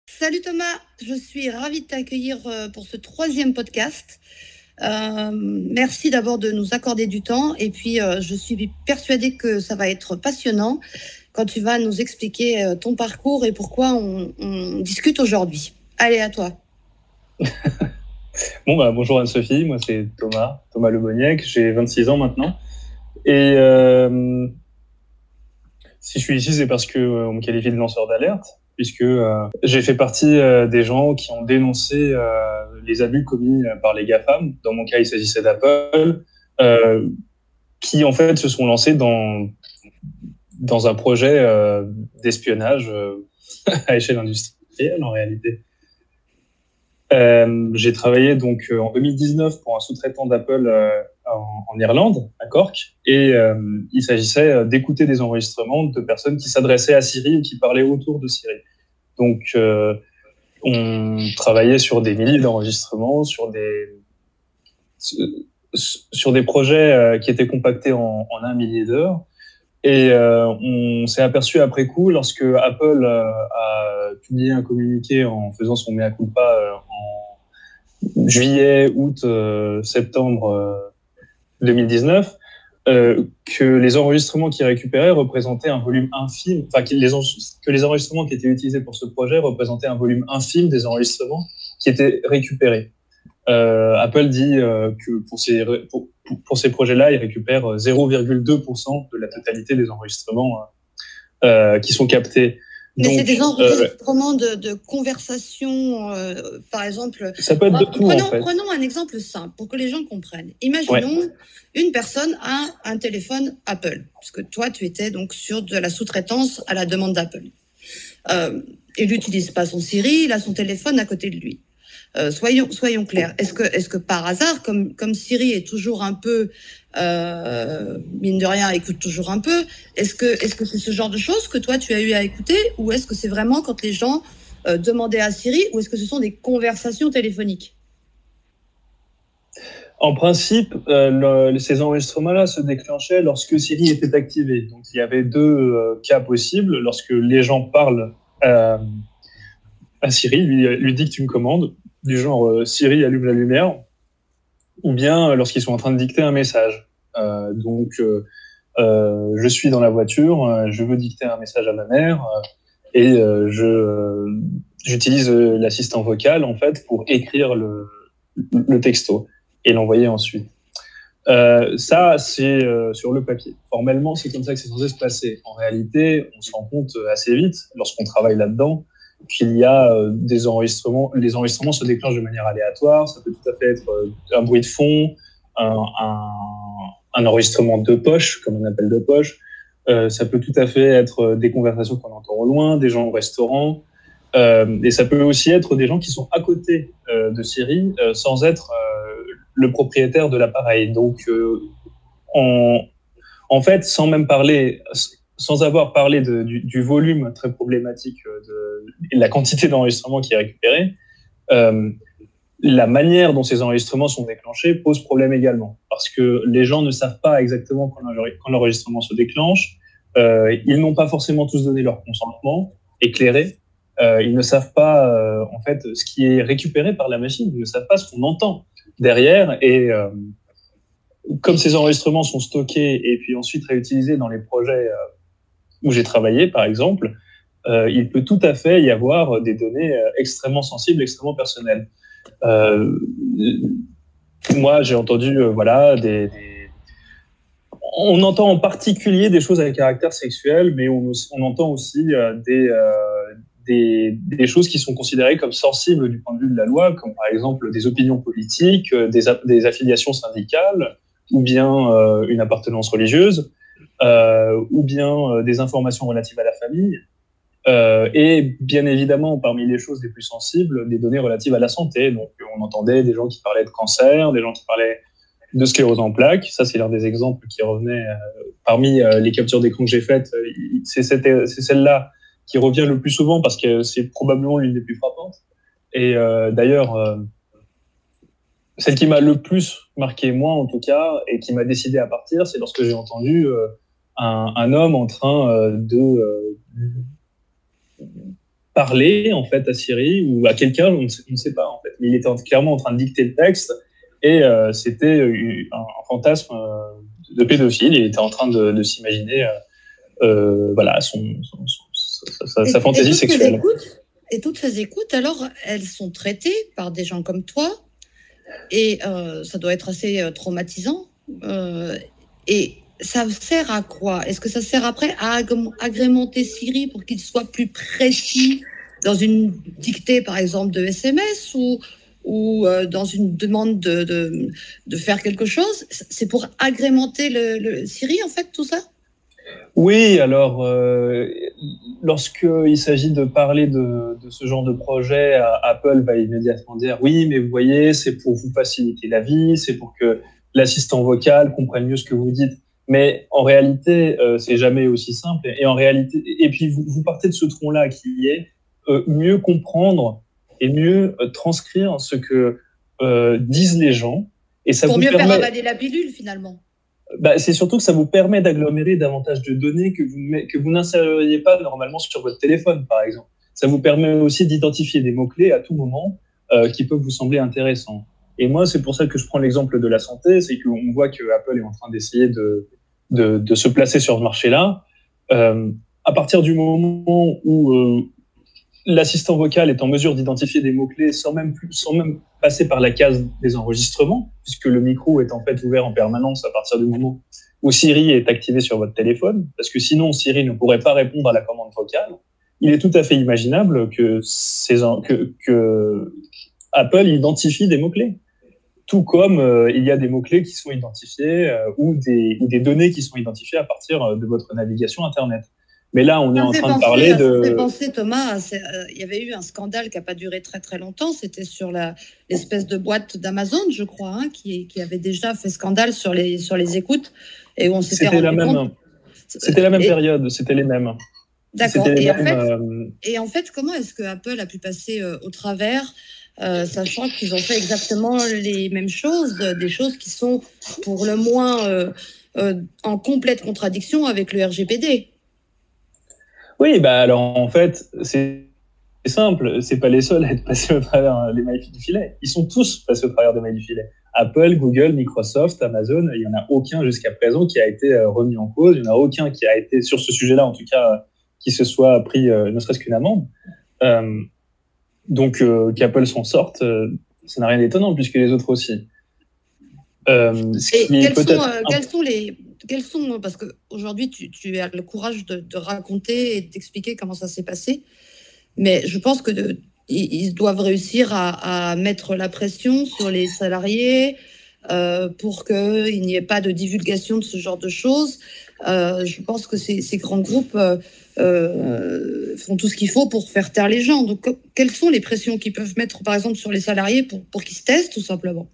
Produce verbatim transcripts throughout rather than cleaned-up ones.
Salut Thomas, je suis ravie de t'accueillir euh, pour ce troisième podcast. Euh, merci d'abord de nous accorder du temps et puis euh, je suis persuadée que ça va être passionnant quand tu vas nous expliquer euh, ton parcours et pourquoi on, on discute aujourd'hui. Allez, à toi. Bon, bah, bonjour Anne-Sophie, moi c'est Thomas, Thomas Leboniec, j'ai vingt-six ans maintenant. Et euh, si je suis ici, c'est parce qu'on euh, me qualifie de lanceur d'alerte, puisque euh, j'ai fait partie euh, des gens qui ont dénoncé euh, les abus commis euh, par les GAFAM. Dans mon cas, il s'agissait d'Apple, euh, qui en fait se sont lancés dans, dans un projet euh, d'espionnage euh, à échelle industrielle en réalité. Euh, j'ai travaillé donc euh, en deux mille dix-neuf pour un sous-traitant d'Apple euh, en, en Irlande, à Cork, et euh, il s'agissait euh, d'écouter des enregistrements de personnes qui s'adressaient à Siri ou qui parlaient autour de Siri. Donc, euh, on travaillait sur des milliers d'enregistrements, sur des sur des projets euh, qui étaient compactés en, en un millier d'heures. Et euh, on s'est aperçu après coup, lorsque Apple euh, a publié un communiqué en faisant son mea culpa euh, en juillet, août, euh, septembre euh, deux mille dix-neuf, euh, que les enregistrements qu'ils récupéraient représentaient un volume infime, enfin que les, que les enregistrements qui étaient utilisés pour ce projet représentaient un volume infime des enregistrements qui étaient récupérés. Euh, Apple dit euh, que pour ces, pour, pour ces projets-là, ils récupèrent zéro virgule deux pour cent de la totalité des enregistrements euh, qui sont captés. Mais c'est des Donc, enregistrements euh, de, de conversations, euh, par exemple. Ça peut être de tout, prenons, en fait. Prenons un exemple simple pour que les gens comprennent. Imaginons ouais. une personne a un téléphone Apple, parce que toi, tu étais donc sur de la sous-traitance à la demande d'Apple. Euh, il n'utilise pas son Siri, il a son téléphone à côté de lui. Euh, soyons, soyons clairs. Est-ce que, est-ce que par hasard, comme, comme Siri est toujours un peu, euh, mine de rien, écoute toujours un peu, est-ce que, est-ce que c'est ce genre de choses que toi tu as eu à écouter, ou est-ce que c'est vraiment quand les gens euh, demandaient à Siri, ou est-ce que ce sont des conversations téléphoniques? En principe, euh, le, ces enregistrements-là se déclenchaient lorsque Siri était activée. Donc, il y avait deux euh, cas possibles. Lorsque les gens parlent euh, à Siri, lui, lui dictent une commande, du genre euh, Siri allume la lumière, ou bien euh, lorsqu'ils sont en train de dicter un message. Euh, donc, euh, euh, je suis dans la voiture, euh, je veux dicter un message à ma mère, euh, et euh, je, euh, j'utilise euh, l'assistant vocal en fait pour écrire le, le texto et l'envoyer ensuite. Euh, ça, c'est euh, sur le papier. Formellement, c'est comme ça que c'est censé se passer. En réalité, on se rend compte assez vite, lorsqu'on travaille là-dedans, qu'il y a euh, des enregistrements. Les enregistrements se déclenchent de manière aléatoire. Ça peut tout à fait être euh, un bruit de fond, un, un, un enregistrement de poche, comme on appelle de poche. Euh, ça peut tout à fait être des conversations qu'on entend au loin, des gens au restaurant. Euh, et ça peut aussi être des gens qui sont à côté euh, de Siri euh, sans être euh, le propriétaire de l'appareil. Donc, euh, en, en fait, sans même parler, sans avoir parlé de, du, du volume très problématique de, de la quantité d'enregistrements qui est récupérée, euh, la manière dont ces enregistrements sont déclenchés pose problème également. Parce que les gens ne savent pas exactement quand, quand l'enregistrement se déclenche. Euh, ils n'ont pas forcément tous donné leur consentement éclairé. Euh, ils ne savent pas euh, en fait ce qui est récupéré par la machine. Ils ne savent pas ce qu'on entend derrière. Et euh, comme ces enregistrements sont stockés et puis ensuite réutilisés dans les projets euh, où j'ai travaillé, par exemple, euh, il peut tout à fait y avoir des données euh, extrêmement sensibles, extrêmement personnelles. Euh, moi, j'ai entendu, euh, voilà, des, des... On entend en particulier des choses à caractère sexuel, mais on, on entend aussi euh, des, euh, des, des choses qui sont considérées comme sensibles du point de vue de la loi, comme par exemple des opinions politiques, des, des affiliations syndicales, ou bien euh, une appartenance religieuse, euh, ou bien euh, des informations relatives à la famille. Euh, et bien évidemment, parmi les choses les plus sensibles, des données relatives à la santé. Donc, on entendait des gens qui parlaient de cancer, des gens qui parlaient de sclérose en plaques. Ça, c'est l'un des exemples qui revenait euh, parmi euh, les captures d'écran que j'ai faites. C'est, c'est celle-là qui revient le plus souvent parce que c'est probablement l'une des plus frappantes. Et euh, d'ailleurs, euh, celle qui m'a le plus marqué, moi en tout cas, et qui m'a décidé à partir, c'est lorsque j'ai entendu euh, un, un homme en train euh, de... Euh, parler en fait à Siri ou à quelqu'un, on ne sait, on ne sait pas en fait. Mais il était en, clairement en train de dicter le texte et euh, c'était un, un fantasme de pédophile. Il était en train de, de s'imaginer, euh, euh, voilà, son, son, son, sa, sa, sa fantaisie sexuelle. Écoutes, et toutes ces écoutes, alors, elles sont traitées par des gens comme toi, et euh, ça doit être assez euh, traumatisant. Euh, et ça sert à quoi? Est-ce que ça sert après à agrémenter Siri pour qu'il soit plus précis dans une dictée, par exemple, de S M S ou, ou euh, dans une demande de, de, de faire quelque chose? C'est pour agrémenter le, le Siri, en fait, tout ça? Oui, alors, euh, lorsqu'il s'agit de parler de, de ce genre de projet, Apple va immédiatement dire « Oui, mais vous voyez, c'est pour vous faciliter la vie, c'est pour que l'assistant vocal comprenne mieux ce que vous dites. » Mais en réalité, euh, c'est jamais aussi simple. Et en réalité, et puis vous, vous partez de ce tronc-là qui est euh, mieux comprendre et mieux euh, transcrire ce que euh, disent les gens. Et ça pour vous mieux permet... faire avaler la pilule, finalement. Bah, c'est surtout que ça vous permet d'agglomérer davantage de données que vous, que vous n'inséreriez pas normalement sur votre téléphone, par exemple. Ça vous permet aussi d'identifier des mots-clés à tout moment euh, qui peuvent vous sembler intéressants. Et moi, c'est pour ça que je prends l'exemple de la santé, c'est qu'on voit que Apple est en train d'essayer de, de, de se placer sur ce marché-là. Euh, à partir du moment où euh, l'assistant vocal est en mesure d'identifier des mots-clés sans même, plus, sans même passer par la case des enregistrements, puisque le micro est en fait ouvert en permanence à partir du moment où Siri est activé sur votre téléphone, parce que sinon Siri ne pourrait pas répondre à la commande vocale. Il est tout à fait imaginable que, ces, que, que Apple identifie des mots-clés. Tout comme euh, il y a des mots-clés qui sont identifiés euh, ou, des, ou des données qui sont identifiées à partir de votre navigation Internet. Mais là, on est en train penser, de parler de... Ça fait penser, Thomas, il euh, y avait eu un scandale qui n'a pas duré très très longtemps, c'était sur la, l'espèce de boîte d'Amazon, je crois, hein, qui, qui avait déjà fait scandale sur les, sur les écoutes, et où on s'était rendu la même, compte... C'était la même et... période, c'était les mêmes. D'accord, et, mêmes, en fait, euh... et en fait, comment est-ce que Apple a pu passer euh, au travers, euh, sachant qu'ils ont fait exactement les mêmes choses, des choses qui sont pour le moins euh, euh, en complète contradiction avec le R G P D? Oui, bah alors en fait, c'est simple, c'est pas les seuls à être passés au travers des mailles du filet. Ils sont tous passés au travers des mailles du filet. Apple, Google, Microsoft, Amazon, il n'y en a aucun jusqu'à présent qui a été remis en cause. Il n'y en a aucun qui a été, sur ce sujet-là en tout cas, qui se soit pris euh, ne serait-ce qu'une amende. Euh, donc euh, qu'Apple s'en sorte, euh, ça n'a rien d'étonnant puisque les autres aussi. Euh, ce qui quels, sont, euh, quels sont les... Quels sont, parce qu'aujourd'hui, tu, tu as le courage de, de raconter et d'expliquer comment ça s'est passé, mais je pense qu'ils ils doivent réussir à, à mettre la pression sur les salariés euh, pour qu'il n'y ait pas de divulgation de ce genre de choses. Euh, je pense que ces, ces grands groupes euh, euh, font tout ce qu'il faut pour faire taire les gens. Donc, quelles sont les pressions qu'ils peuvent mettre, par exemple, sur les salariés pour, pour qu'ils se testent, tout simplement?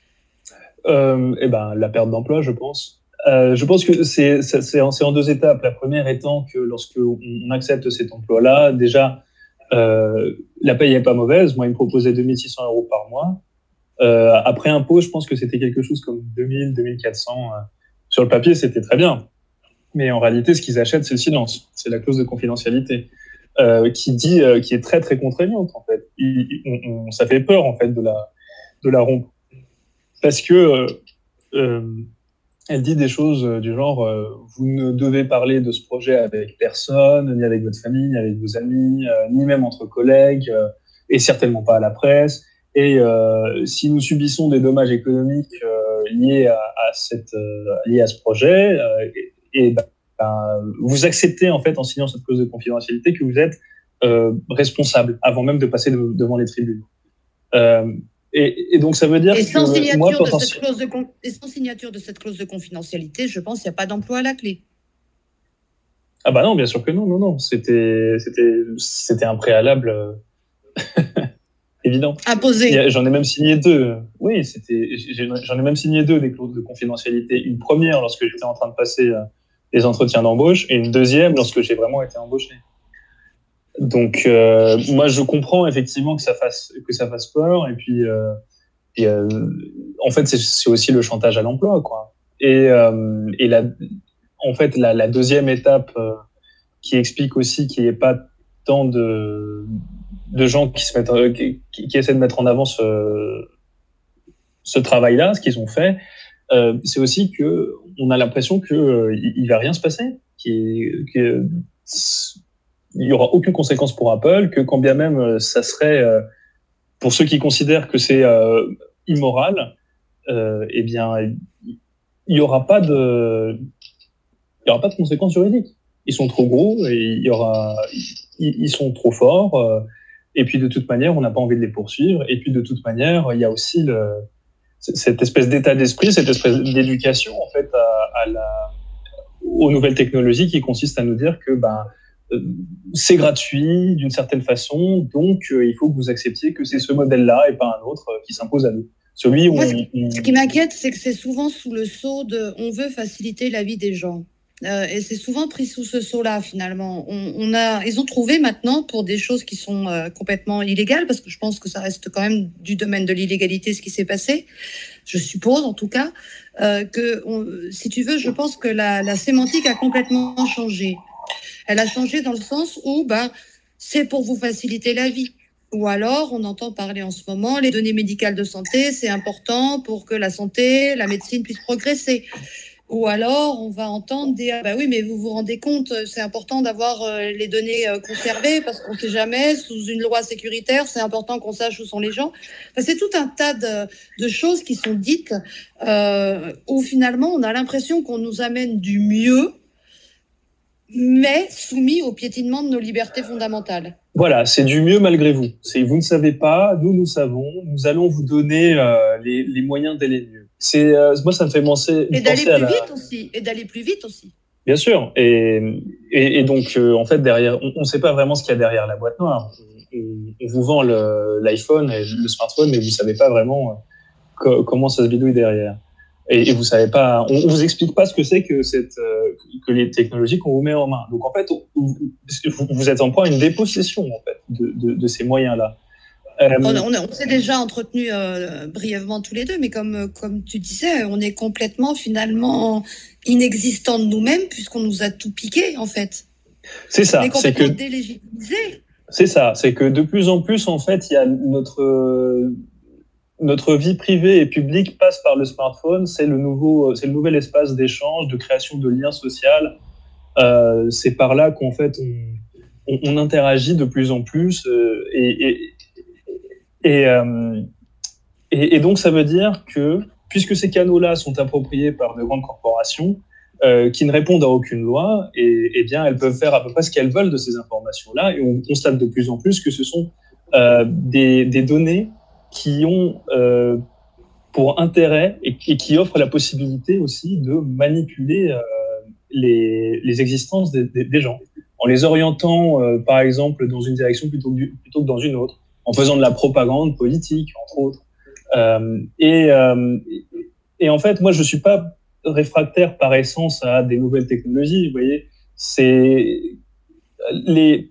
euh, Eh ben, la perte d'emploi, je pense. Euh, je pense que c'est, c'est, c'est, en, c'est en deux étapes. La première étant que lorsque on accepte cet emploi-là, déjà, euh, la paye n'est pas mauvaise. Moi, il me proposait deux mille six cents euros par mois. Euh, après impôt, je pense que c'était quelque chose comme deux mille, deux mille quatre cents. Sur le papier, c'était très bien. Mais en réalité, ce qu'ils achètent, c'est le silence. C'est la clause de confidentialité euh, qui dit, euh, qui est très, très contraignante, en fait. Il, on, on, ça fait peur, en fait, de la, de la rompre. Parce que... Euh, euh, Elle dit des choses du genre euh, vous ne devez parler de ce projet avec personne, ni avec votre famille, ni avec vos amis, euh, ni même entre collègues, euh, et certainement pas à la presse. Et euh, si nous subissons des dommages économiques euh, liés à, à cette euh, liés à ce projet, euh, et, et ben, vous acceptez en fait en signant cette clause de confidentialité que vous êtes euh, responsable avant même de passer de, devant les tribunaux. Euh, Et, et donc, ça veut dire et sans que moi, de cette clause de con... et sans signature de cette clause de confidentialité, je pense qu'il n'y a pas d'emploi à la clé. Ah bah non, bien sûr que non, non, non. C'était, c'était, c'était un préalable évident. Imposé. J'en ai même signé deux. Oui, c'était, j'en ai même signé deux des clauses de confidentialité. Une première lorsque j'étais en train de passer les entretiens d'embauche et une deuxième lorsque j'ai vraiment été embauché. Donc, euh, moi, je comprends effectivement que ça fasse que ça fasse peur. Et puis, euh, et, euh, en fait, c'est, c'est aussi le chantage à l'emploi, quoi. Et, euh, et la, en fait, la, la deuxième étape euh, qui explique aussi qu'il n'y ait pas tant de, de gens qui, se mettent, qui, qui essaient de mettre en avant ce, ce travail-là, ce qu'ils ont fait, euh, c'est aussi qu'on a l'impression qu'il euh, ne va rien se passer, qu'il n'y aura aucune conséquence pour Apple, que quand bien même ça serait, euh, pour ceux qui considèrent que c'est euh, immoral, euh, eh bien, il n'y aura pas de, il y aura pas de conséquences juridiques. Ils sont trop gros et il y aura, ils, ils sont trop forts. Euh, et puis de toute manière, on n'a pas envie de les poursuivre. Et puis de toute manière, il y a aussi le, cette espèce d'état d'esprit, cette espèce d'éducation en fait à, à la, aux nouvelles technologies qui consiste à nous dire que ben euh, c'est gratuit d'une certaine façon, donc euh, il faut que vous acceptiez que c'est ce modèle-là et pas un autre euh, qui s'impose à nous. Celui où Moi, on, on... ce qui m'inquiète, c'est que c'est souvent sous le sceau de on veut faciliter la vie des gens. Euh, et c'est souvent pris sous ce sceau-là, finalement. On, on a, ils ont trouvé maintenant, pour des choses qui sont euh, complètement illégales, parce que je pense que ça reste quand même du domaine de l'illégalité, ce qui s'est passé, je suppose en tout cas, euh, que, on, si tu veux, je pense que la, la sémantique a complètement changé. Elle a changé dans le sens où ben, c'est pour vous faciliter la vie. Ou alors, on entend parler en ce moment, les données médicales de santé, c'est important pour que la santé, la médecine puisse progresser. Ou alors, on va entendre dire, bah oui, mais vous vous rendez compte, c'est important d'avoir euh, les données euh, conservées parce qu'on ne sait jamais, sous une loi sécuritaire, c'est important qu'on sache où sont les gens. Enfin, c'est tout un tas de, de choses qui sont dites euh, où finalement, on a l'impression qu'on nous amène du mieux, mais soumis au piétinement de nos libertés fondamentales. Voilà, c'est du mieux malgré vous. C'est vous ne savez pas, nous nous savons, nous allons vous donner euh, les, les moyens d'aller mieux. C'est euh, moi ça me fait penser et d'aller plus à la... vite aussi et d'aller plus vite aussi. Bien sûr, et et, et donc euh, en fait derrière, on ne sait pas vraiment ce qu'il y a derrière la boîte noire. On, on vous vend le, l'iPhone et le smartphone, mais vous savez pas vraiment co- comment ça se bidouille derrière. Et, et vous savez pas, on, on vous explique pas ce que c'est que cette euh, que les technologies qu'on vous met en main. Donc en fait, on, vous, vous êtes en point à une dépossession en fait de, de, de ces moyens-là. Euh, on, on, on s'est déjà entretenu euh, brièvement tous les deux, mais comme comme tu disais, on est complètement finalement inexistant de nous-mêmes puisqu'on nous a tout piqué en fait. C'est ça. On est complètement c'est que, délégitimisé. C'est ça. C'est que de plus en plus en fait, il y a notre euh, notre vie privée et publique passe par le smartphone. C'est le nouveau, c'est le nouvel espace d'échange, de création de liens sociaux. Euh, c'est par là qu'en fait on, on, on interagit de plus en plus euh, et, et, et, euh, et, et donc ça veut dire que puisque ces canaux-là sont appropriés par de grandes corporations euh, qui ne répondent à aucune loi, et, et bien elles peuvent faire à peu près ce qu'elles veulent de ces informations-là, et on constate de plus en plus que ce sont euh, des, des données qui ont euh, pour intérêt et, et qui offrent la possibilité aussi de manipuler euh, les, les existences des, des, des gens, en les orientant, euh, par exemple, dans une direction plutôt que, plutôt que dans une autre, en faisant de la propagande politique, entre autres. Euh, et, euh, et en fait, moi, je suis pas réfractaire par essence à des nouvelles technologies. Vous voyez, c'est les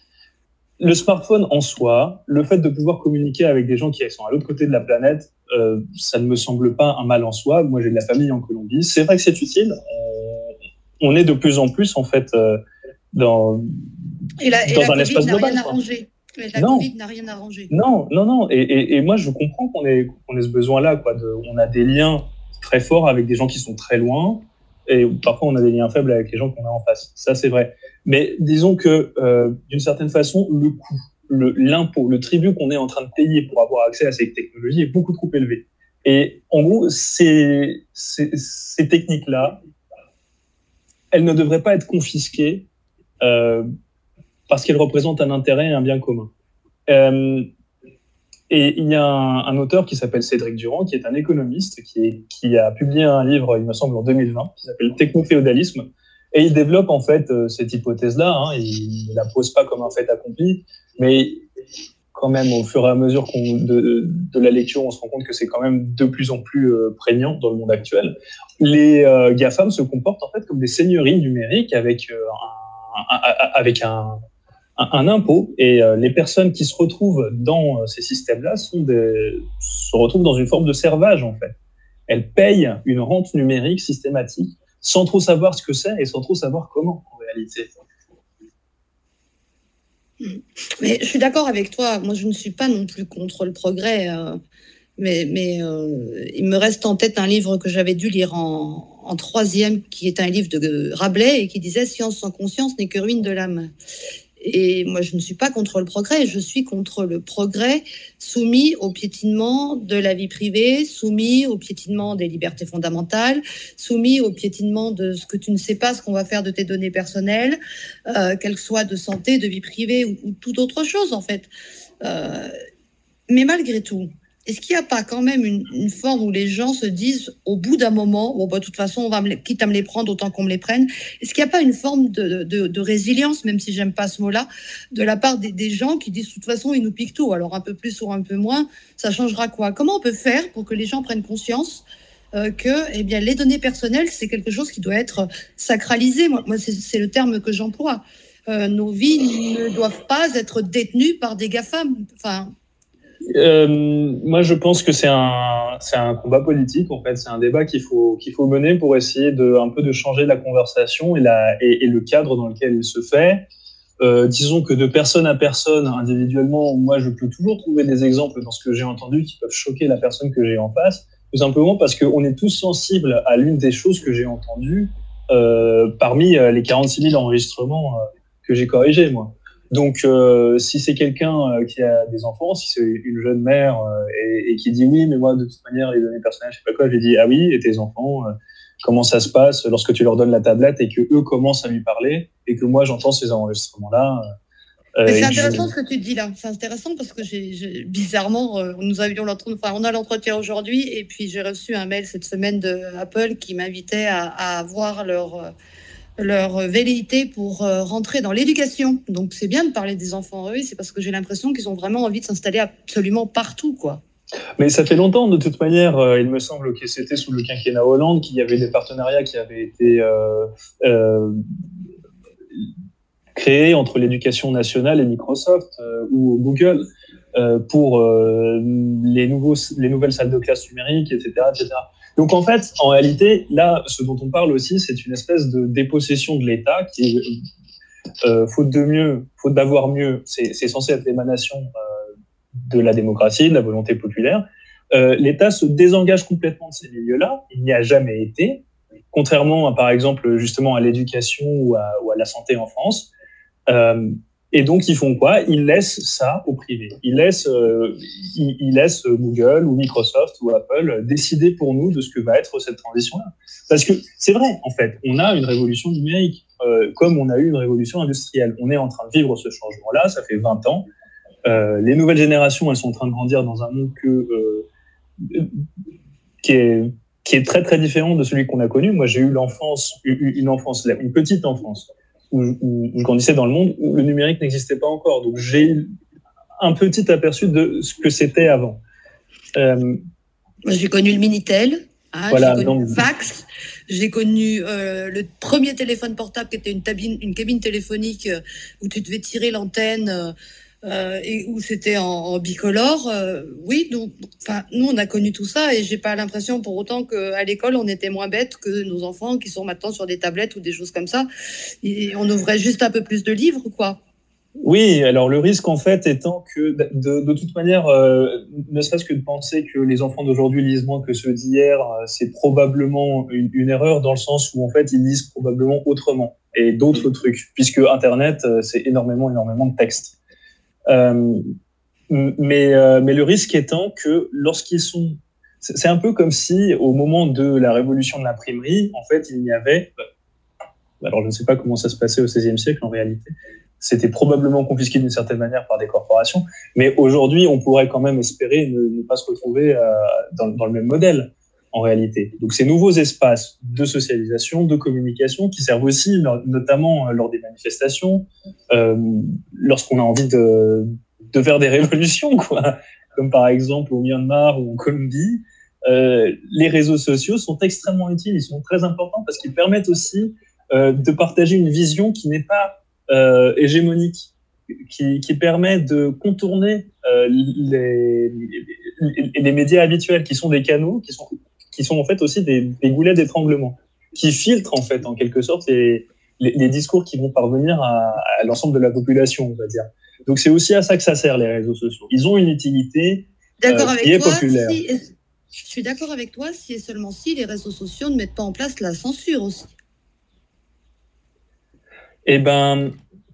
le smartphone en soi, le fait de pouvoir communiquer avec des gens qui sont à l'autre côté de la planète, euh, ça ne me semble pas un mal en soi. Moi, j'ai de la famille en Colombie. C'est vrai que c'est utile. On, on est de plus en plus, en fait, euh, dans, et la, et dans la un COVID espace n'a global. Rien arrangé. La non. COVID n'a rien arrangé. Non, non, non. Et, et, et moi, je comprends qu'on ait, qu'on ait ce besoin-là, quoi. De, on a des liens très forts avec des gens qui sont très loin. Et parfois, on a des liens faibles avec les gens qu'on a en face. Ça, c'est vrai. Mais disons que, euh, d'une certaine façon, le coût, le, l'impôt, le tribut qu'on est en train de payer pour avoir accès à ces technologies est beaucoup trop élevé. Et en gros, ces, ces, ces techniques-là, elles ne devraient pas être confisquées euh, parce qu'elles représentent un intérêt et un bien commun. Euh, Et il y a un, un auteur qui s'appelle Cédric Durand, qui est un économiste, qui, est, qui a publié un livre, il me semble, en deux mille vingt, qui s'appelle Techno-féodalisme. Et il développe en fait euh, cette hypothèse-là. Hein, il ne la pose pas comme un fait accompli, mais quand même, au fur et à mesure qu'on, de, de la lecture, on se rend compte que c'est quand même de plus en plus euh, prégnant dans le monde actuel. Les euh, GAFAM se comportent en fait comme des seigneuries numériques avec, euh, un, un, un, avec un un impôt, et euh, les personnes qui se retrouvent dans euh, ces systèmes-là sont des, se retrouvent dans une forme de servage, en fait. Elles payent une rente numérique systématique sans trop savoir ce que c'est et sans trop savoir comment, en réalité. Mais je suis d'accord avec toi. Moi, je ne suis pas non plus contre le progrès. Euh, mais mais euh, il me reste en tête un livre que j'avais dû lire en, en troisième, qui est un livre de Rabelais et qui disait « Science sans conscience n'est que ruine de l'âme ». Et moi, je ne suis pas contre le progrès, je suis contre le progrès soumis au piétinement de la vie privée, soumis au piétinement des libertés fondamentales, soumis au piétinement de ce que tu ne sais pas, ce qu'on va faire de tes données personnelles, euh, qu'elles soient de santé, de vie privée ou, ou toute autre chose, en fait. Euh, mais malgré tout, est-ce qu'il n'y a pas quand même une, une forme où les gens se disent, au bout d'un moment, bon, bah, de toute façon, on va me les, quitte à me les prendre, autant qu'on me les prenne, est-ce qu'il n'y a pas une forme de, de, de résilience, même si j'aime pas ce mot-là, de la part des, des gens qui disent, de toute façon, ils nous piquent tout, alors un peu plus ou un peu moins, ça changera quoi? Comment on peut faire pour que les gens prennent conscience euh, que eh bien, les données personnelles, c'est quelque chose qui doit être sacralisé? Moi, moi c'est, c'est le terme que j'emploie. Euh, nos vies ne doivent pas être détenues par des GAFAM. Enfin... Euh, moi, je pense que c'est un, c'est un combat politique. En fait, c'est un débat qu'il faut qu'il faut mener pour essayer de un peu de changer la conversation et la et, et le cadre dans lequel il se fait. Euh, disons que de personne à personne, individuellement, moi, je peux toujours trouver des exemples dans ce que j'ai entendu qui peuvent choquer la personne que j'ai en face, tout simplement parce qu'on est tous sensibles à l'une des choses que j'ai entendues euh, parmi les quarante-six mille enregistrements euh, que j'ai corrigés, moi. Donc, euh, si c'est quelqu'un euh, qui a des enfants, si c'est une jeune mère euh, et, et qui dit oui, mais moi, de toute manière, les données personnelles, je sais pas quoi, je lui dis ah oui, et tes enfants, euh, comment ça se passe lorsque tu leur donnes la tablette et que eux commencent à lui parler et que moi, j'entends ces enregistrements-là. Euh, mais c'est intéressant je... ce que tu dis là. C'est intéressant parce que j'ai, j'ai bizarrement, euh, nous avions l'entretien, enfin, on a l'entretien aujourd'hui et puis j'ai reçu un mail cette semaine de Apple qui m'invitait à, à voir leur euh, leur velléité pour euh, rentrer dans l'éducation. Donc c'est bien de parler des enfants, oui, c'est parce que j'ai l'impression qu'ils ont vraiment envie de s'installer absolument partout, quoi. Mais ça fait longtemps, de toute manière, euh, il me semble que c'était sous le quinquennat Hollande qu'il y avait des partenariats qui avaient été euh, euh, créés entre l'éducation nationale et Microsoft euh, ou Google euh, pour euh, les, nouveaux, les nouvelles salles de classe numériques, et cetera, et cetera. Donc en fait, en réalité, là, ce dont on parle aussi, c'est une espèce de dépossession de l'État qui est, euh, faute de mieux, faute d'avoir mieux, c'est, c'est censé être l'émanation euh, de la démocratie, de la volonté populaire. Euh, L'État se désengage complètement de ces milieux-là. Il n'y a jamais été, contrairement à, par exemple, justement à l'éducation ou à, ou à la santé en France. Euh, Et donc, ils font quoi? Ils laissent ça au privé. Ils laissent, euh, ils, ils laissent Google ou Microsoft ou Apple décider pour nous de ce que va être cette transition-là. Parce que c'est vrai, en fait, on a une révolution numérique, euh, comme on a eu une révolution industrielle. On est en train de vivre ce changement-là, ça fait vingt ans. Euh, les nouvelles générations, elles sont en train de grandir dans un monde que, euh, qui est, qui est très, très différent de celui qu'on a connu. Moi, j'ai eu l'enfance, une enfance, une petite enfance, où, où je grandissais dans le monde où le numérique n'existait pas encore. Donc, j'ai un petit aperçu de ce que c'était avant. Euh, Moi, j'ai connu le Minitel, hein, voilà, j'ai connu donc, le fax, j'ai connu euh, le premier téléphone portable qui était une, tabine, une cabine téléphonique euh, où tu devais tirer l'antenne euh, et où c'était en, en bicolore. Euh, oui, donc, enfin, nous, on a connu tout ça et j'ai pas l'impression pour autant qu'à l'école, on était moins bêtes que nos enfants qui sont maintenant sur des tablettes ou des choses comme ça. Et on ouvrait juste un peu plus de livres, quoi. Oui, alors le risque en fait étant que de, de toute manière, euh, ne serait-ce que de penser que les enfants d'aujourd'hui lisent moins que ceux d'hier, euh, c'est probablement une, une erreur dans le sens où en fait ils lisent probablement autrement et d'autres trucs, puisque Internet euh, c'est énormément énormément de textes. Euh, mais euh, mais le risque étant que lorsqu'ils sont, c'est un peu comme si au moment de la révolution de l'imprimerie, en fait il n'y avait, alors je ne sais pas comment ça se passait au seizième siècle en réalité. C'était probablement confisqué d'une certaine manière par des corporations, mais aujourd'hui, on pourrait quand même espérer ne, ne pas se retrouver euh, dans, dans le même modèle, en réalité. Donc, ces nouveaux espaces de socialisation, de communication, qui servent aussi, notamment lors des manifestations, euh, lorsqu'on a envie de, de faire des révolutions, quoi, comme par exemple au Myanmar ou en Colombie, euh, les réseaux sociaux sont extrêmement utiles, ils sont très importants parce qu'ils permettent aussi euh, de partager une vision qui n'est pas Euh, hégémonique, qui, qui permet de contourner euh, les, les, les médias habituels, qui sont des canaux, qui sont, qui sont en fait aussi des, des goulets d'étranglement, qui filtrent en fait en quelque sorte les, les, les discours qui vont parvenir à, à l'ensemble de la population, on va dire. Donc c'est aussi à ça que ça sert, les réseaux sociaux. Ils ont une utilité d'accord euh, avec qui est toi, populaire. Si, je suis d'accord avec toi si et seulement si les réseaux sociaux ne mettent pas en place la censure aussi. Eh ben,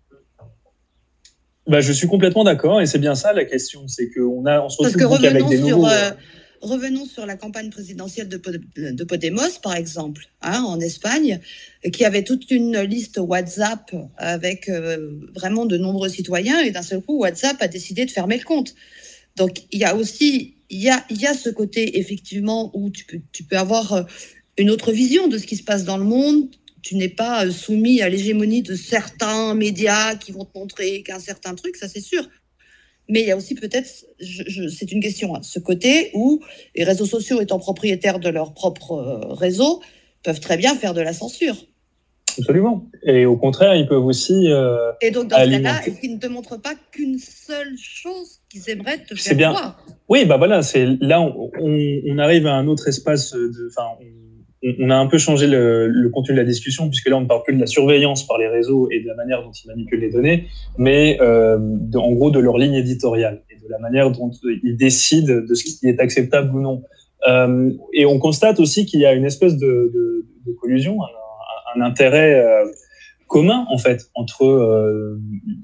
ben, je suis complètement d'accord, et c'est bien ça la question, c'est qu'on a, on se retrouve donc avec des nouveaux... Euh, revenons sur la campagne présidentielle de, de Podemos, par exemple, hein, en Espagne, qui avait toute une liste WhatsApp avec euh, vraiment de nombreux citoyens, et d'un seul coup, WhatsApp a décidé de fermer le compte. Donc, il y a aussi, il y a, il y a ce côté, effectivement, où tu peux, tu peux avoir une autre vision de ce qui se passe dans le monde. Tu n'es pas soumis à l'hégémonie de certains médias qui vont te montrer qu'un certain truc, ça c'est sûr. Mais il y a aussi peut-être, je, je, c'est une question, hein, ce côté où les réseaux sociaux étant propriétaires de leur propre euh, réseau, peuvent très bien faire de la censure. Absolument. Et au contraire, ils peuvent aussi euh, Et donc, dans alimenter... ce cas-là, est-ce qu'ils ne te montrent pas qu'une seule chose qu'ils aimeraient te faire c'est bien. voir? Oui, bah voilà, c'est là on, on, on arrive à un autre espace de, enfin, on, on a un peu changé le, le contenu de la discussion, puisque là on ne parle plus de la surveillance par les réseaux et de la manière dont ils manipulent les données, mais euh, de, en gros de leur ligne éditoriale et de la manière dont ils décident de ce qui est acceptable ou non. Euh, et on constate aussi qu'il y a une espèce de, de, de collusion, un, un intérêt euh, commun en fait entre euh,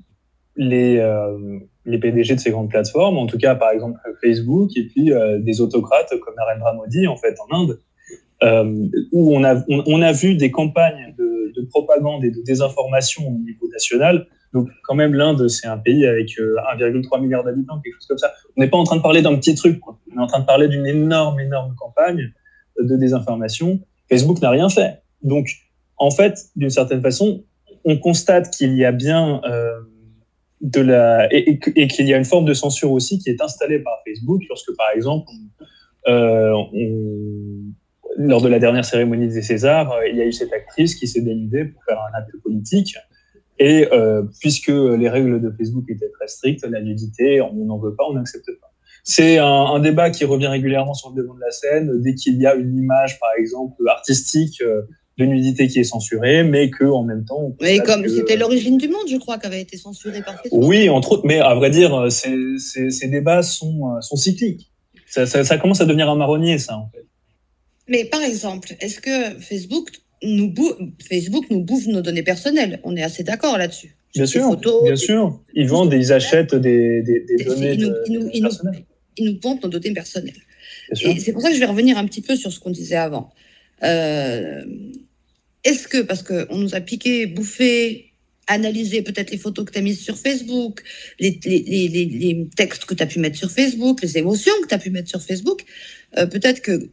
les, euh, les P D G de ces grandes plateformes, en tout cas par exemple Facebook, et puis euh, des autocrates comme Narendra Modi en fait en Inde, euh, où on a, on, on a vu des campagnes de, de propagande et de désinformation au niveau national. Donc quand même l'Inde c'est un pays avec euh, un virgule trois milliard d'habitants, quelque chose comme ça. On n'est pas en train de parler d'un petit truc, quoi. On est en train de parler d'une énorme, énorme campagne de désinformation. Facebook n'a rien fait. Donc en fait, d'une certaine façon, on constate qu'il y a bien euh, de la et, et, et qu'il y a une forme de censure aussi qui est installée par Facebook lorsque, par exemple, on, euh, on, lors de la dernière cérémonie des Césars, il y a eu cette actrice qui s'est dénudée pour faire un acte politique. Et euh, puisque les règles de Facebook étaient très strictes, la nudité, on n'en veut pas, on n'accepte pas. C'est un, un débat qui revient régulièrement sur le devant de la scène dès qu'il y a une image, par exemple, artistique euh, de nudité qui est censurée, mais que en même temps. Mais comme que, c'était l'origine du monde, je crois, qui avait été censurée par Facebook. Oui, entre autres. Mais à vrai dire, ces, ces, ces débats sont, sont cycliques. Ça, ça, ça commence à devenir un marronnier, ça, en fait. Mais par exemple, est-ce que Facebook nous bouffe, Facebook nous bouffe nos données personnelles? On est assez d'accord là-dessus. Bien sûr, photos, bien des, sûr. Ils vendent, ils achètent des, des, des données ils nous, de, ils nous, de ils personnelles. Nous, ils nous pompent nos données personnelles. Et c'est pour ça que je vais revenir un petit peu sur ce qu'on disait avant. Euh, est-ce que, parce qu'on nous a piqué, bouffé, analysé peut-être les photos que tu as mises sur Facebook, les, les, les, les textes que tu as pu mettre sur Facebook, les émotions que tu as pu mettre sur Facebook, euh, peut-être que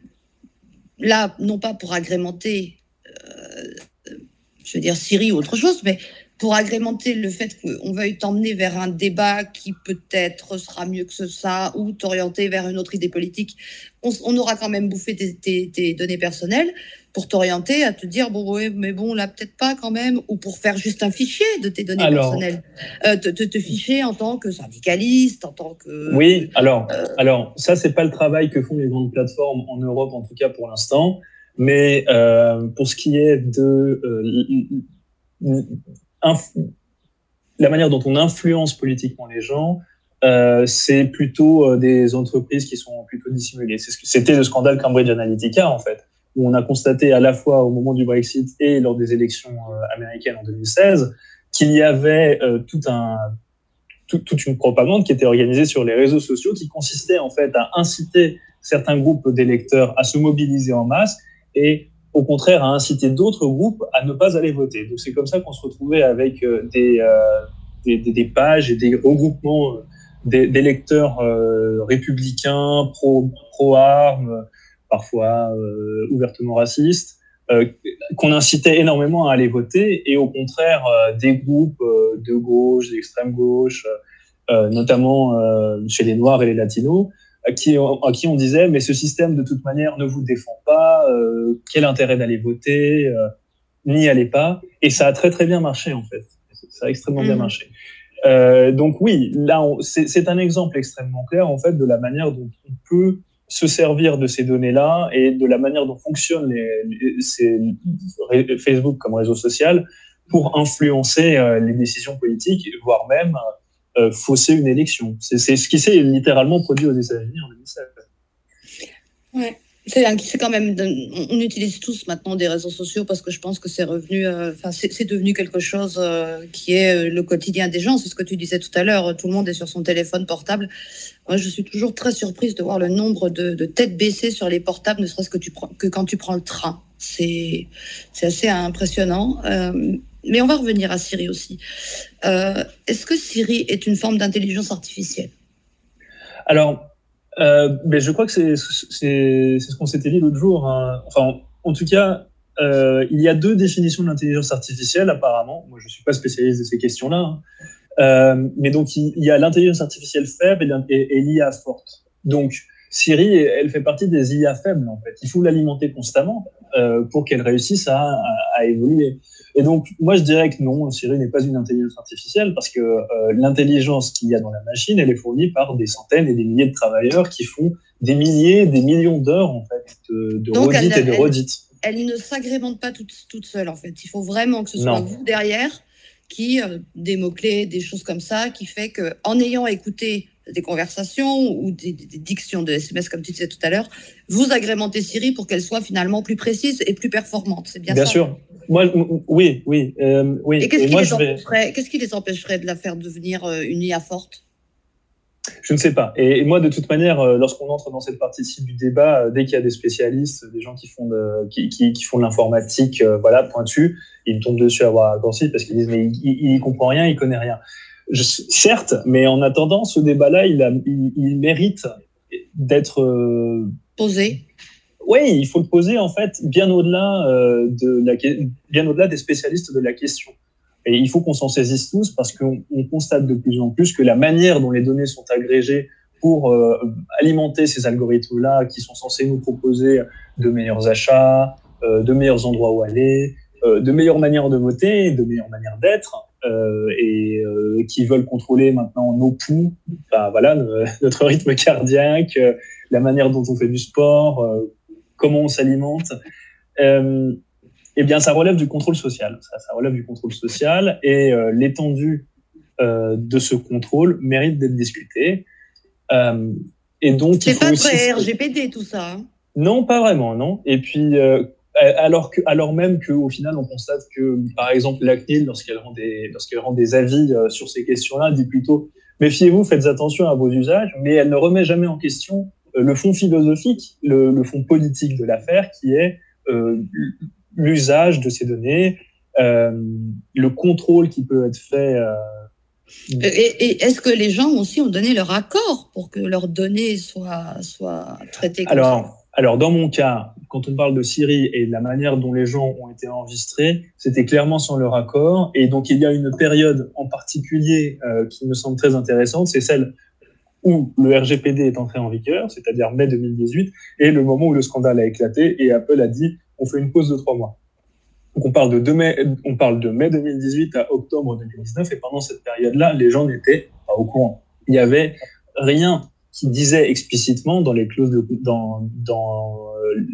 là, non pas pour agrémenter, euh, je veux dire Siri ou autre chose, mais pour agrémenter le fait qu'on veuille t'emmener vers un débat qui peut-être sera mieux que ça, ou t'orienter vers une autre idée politique, on, on aura quand même bouffé tes, tes, tes données personnelles pour t'orienter à te dire, bon, ouais, mais bon, là, peut-être pas quand même, ou pour faire juste un fichier de tes données alors, personnelles. Euh, te, te, te ficher en tant que syndicaliste, en tant que... Oui, alors, euh, alors ça, c'est pas le travail que font les grandes plateformes en Europe, en tout cas pour l'instant, mais euh, pour ce qui est de... Euh, Inf- la manière dont on influence politiquement les gens, euh, c'est plutôt euh, des entreprises qui sont plutôt dissimulées. C'est ce que, c'était le scandale Cambridge Analytica, en fait, où on a constaté à la fois au moment du Brexit et lors des élections euh, américaines en deux mille seize qu'il y avait euh, tout un, tout, toute une propagande qui était organisée sur les réseaux sociaux qui consistait en fait à inciter certains groupes d'électeurs à se mobiliser en masse et au contraire, à inciter d'autres groupes à ne pas aller voter. Donc, c'est comme ça qu'on se retrouvait avec euh, des, euh, des, des, des pages et des regroupements euh, d'électeurs euh, républicains, pro, pro-armes, parfois euh, ouvertement racistes, euh, qu'on incitait énormément à aller voter, et au contraire, euh, des groupes euh, de gauche, d'extrême gauche, euh, notamment euh, chez les Noirs et les Latinos, À qui, à qui on disait mais ce système de toute manière ne vous défend pas, euh, quel intérêt d'aller voter, euh, n'y allez pas, et ça a très très bien marché en fait, ça a extrêmement mmh. bien marché. Euh, donc oui, là on, c'est, c'est un exemple extrêmement clair en fait de la manière dont on peut se servir de ces données-là et de la manière dont fonctionnent les, les, ces, Facebook comme réseau social pour influencer euh, les décisions politiques, voire même euh, fausser une élection. C'est, c'est ce qui s'est littéralement produit aux États-Unis en deux mille seize. Ouais. C'est, c'est quand même, on utilise tous maintenant des réseaux sociaux parce que je pense que c'est revenu, enfin, euh, c'est, c'est devenu quelque chose euh, qui est le quotidien des gens. C'est ce que tu disais tout à l'heure. Tout le monde est sur son téléphone portable. Moi, je suis toujours très surprise de voir le nombre de, de têtes baissées sur les portables, ne serait-ce que, tu prends, que quand tu prends le train. C'est, c'est assez impressionnant. Euh, mais on va revenir à Siri aussi. Euh, est-ce que Siri est une forme d'intelligence artificielle ? Alors, Euh, mais je crois que c'est, c'est, c'est ce qu'on s'était dit l'autre jour. Hein. Enfin, en tout cas, euh, il y a deux définitions de l'intelligence artificielle, apparemment. Moi, je ne suis pas spécialiste de ces questions-là. Hein. Euh, mais donc, il, il y a l'intelligence artificielle faible et, et, et l'I A forte. Donc, Siri, elle fait partie des I A faibles, en fait. Il faut l'alimenter constamment euh, pour qu'elle réussisse à, à, à évoluer. Et donc, moi, je dirais que non, Siri n'est pas une intelligence artificielle parce que euh, l'intelligence qu'il y a dans la machine, elle est fournie par des centaines et des milliers de travailleurs qui font des milliers, des millions d'heures, en fait, de, de redites et de redites. Elle, elle ne s'agrémente pas toute, toute seule, en fait. Il faut vraiment que ce soit non. vous derrière qui, euh, des mots-clés, des choses comme ça, qui fait qu'en ayant écouté des conversations ou des, des, des dictions de S M S, comme tu disais tout à l'heure, vous agrémentez Siri pour qu'elle soit finalement plus précise et plus performante. C'est bien, bien ça. Bien sûr. Moi, oui, oui, euh, oui. Et qu'est-ce, et qui moi, les je empêcherait, vais... qu'est-ce qui les empêcherait de la faire devenir une I A forte ? Je ne sais pas. Et, et moi, de toute manière, lorsqu'on entre dans cette partie-ci du débat, dès qu'il y a des spécialistes, des gens qui font de, qui, qui, qui font de l'informatique, euh, voilà, pointu, ils me tombent dessus à voir raccourci parce qu'ils disent mais il, il comprend rien, il connaît rien. Je, certes, mais en attendant, ce débat-là, il, a, il, il mérite d'être euh... posé. Oui, il faut le poser en fait bien au-delà euh, de la, bien au-delà des spécialistes de la question. Et il faut qu'on s'en saisisse tous parce qu'on on constate de plus en plus que la manière dont les données sont agrégées pour euh, alimenter ces algorithmes-là qui sont censés nous proposer de meilleurs achats, euh, de meilleurs endroits où aller, euh, de meilleures manières de voter, de meilleures manières d'être, euh, et euh, qui veulent contrôler maintenant nos pouls, enfin, voilà, notre rythme cardiaque, euh, la manière dont on fait du sport, euh, comment on s'alimente. Euh, Eh bien, ça relève du contrôle social. Ça, ça relève du contrôle social et euh, l'étendue euh, de ce contrôle mérite d'être discutée. Euh, et donc, c'est il faut pas aussi... très R G P D tout ça. Hein. Non, pas vraiment, non. Et puis, euh, alors que, alors même qu'au final, on constate que, par exemple, la C N I L, lorsqu'elle rend des, lorsqu'elle rend des avis euh, sur ces questions-là, dit plutôt méfiez-vous, faites attention à vos usages, mais elle ne remet jamais en question euh, le fond philosophique, le, le fond politique de l'affaire, qui est euh, l'usage de ces données, euh, le contrôle qui peut être fait. Euh... Et, et est-ce que les gens aussi ont donné leur accord pour que leurs données soient, soient traitées comme alors, ça ? Alors, dans mon cas, quand on parle de Siri et de la manière dont les gens ont été enregistrés, c'était clairement sans leur accord. Et donc, il y a une période en particulier euh, qui me semble très intéressante, c'est celle où le R G P D est entré en vigueur, c'est-à-dire mai deux mille dix-huit, et le moment où le scandale a éclaté et Apple a dit on fait une pause de trois mois. Donc on parle de, de mai, on parle de mai deux mille dix-huit à octobre deux mille dix-neuf, et pendant cette période-là, les gens n'étaient pas au courant. Il n'y avait rien qui disait explicitement dans les clauses de, dans, dans